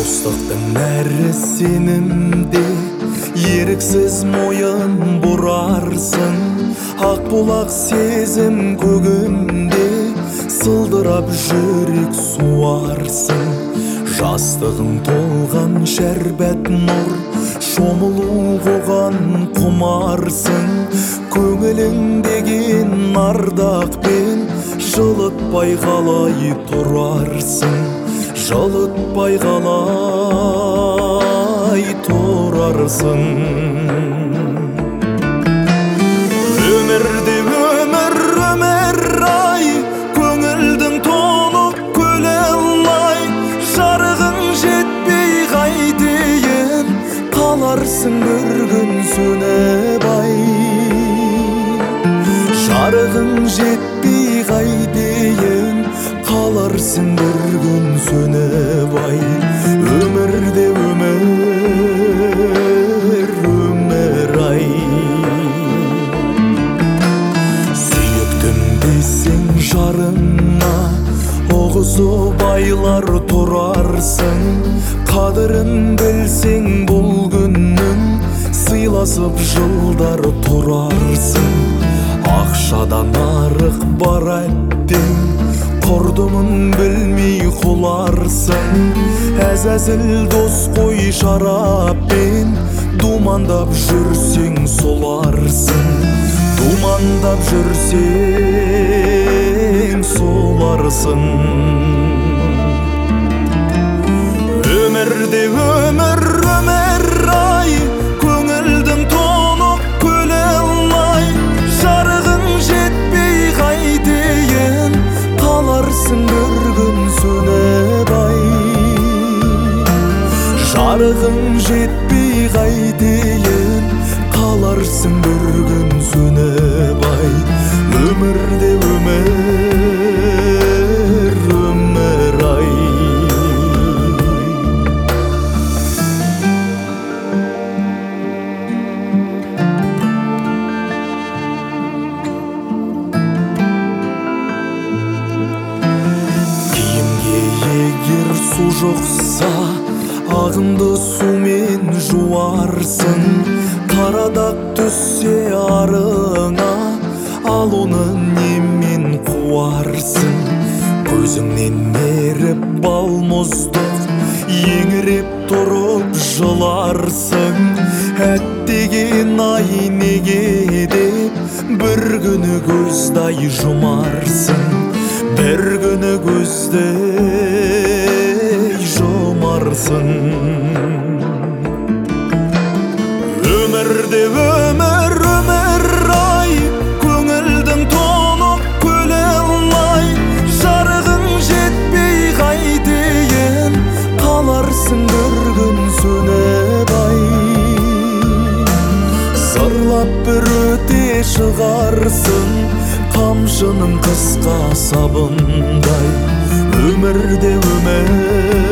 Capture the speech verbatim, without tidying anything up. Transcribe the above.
Достықтың нәрі сенімде, еріксіз мойын бұрарсың. Ақ бұлақ сезім көгімде, сылдырап жүрек суарсың. Жастығың толған шәрбәт нұр, шомылу қоған құмарсың. Көңіліңдеген ардақпен жылытпай қалай тұрарсың. Жылытпай қалай тұрарсың. Өмірде өмір, өмір ай, көңілдің толық көлелай. Жарығың жетпей қайтейін, қаларсың бір күн сөніп ай. Жарығың жетпей қайтейін, қаларсың бір күн сөніп ай. Өмірде өмір, өмір ай. Сүйіктім десең жарыңа, оғызы байлар тұрарсың. Қадірін білсең бұл күннің, сыйласып жылдар тұрарсың. Ақшадан арық бар әттең, құрдымын білмей құларсың. Әзәзіл дос қой шараппен, думандап жүрсең соларсың. Думандап жүрсең соларсың. Өмірде өмір, өмір ай, көңілдің толық көлелай. Жарығың жетпей қайтейін, қаларсың бір күн сөніп ай. Жарығың жетпей қайтейін, қаларсың бір күн сөніп ай. Өмірде өмір, өмір ай. Егер су жоқса, ағынды сумен жуарсың. Қарадақ түссе арыңа, ал оны немен қуарсың. Көзіңнен меріп бал мұздық, еңіреп тұрып жыларсың. Әттеген ай неге деп, бір күні көздай жұмарсың. Bir günü gözdey жұмарсың. Өмірде өмір, өмір ай, көңілдің толық көлелай. Жарығың жетпей қайтейін, қаларсың бір күн сөніп ай. Зырлап бір өте шығарсың, қамшының қысқа сабындай. Өмірде өмір,